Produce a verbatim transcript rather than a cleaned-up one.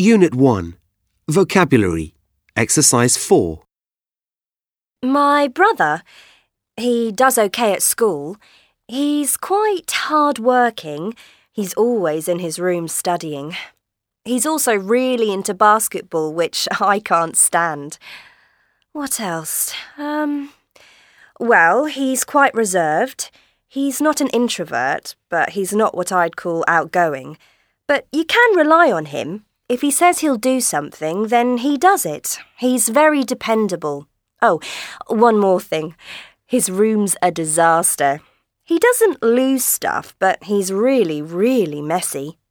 Unit one. Vocabulary. Exercise four. My brother, he does okay at school. He's quite hard-working. He's always in his room studying. He's also really into basketball, which I can't stand. What else? Um, well, he's quite reserved. He's not an introvert, but he's not what I'd call outgoing. But you can rely on him. If he says he'll do something, then he does it. He's very dependable. Oh, one more thing. His room's a disaster. He doesn't lose stuff, but he's really, really messy.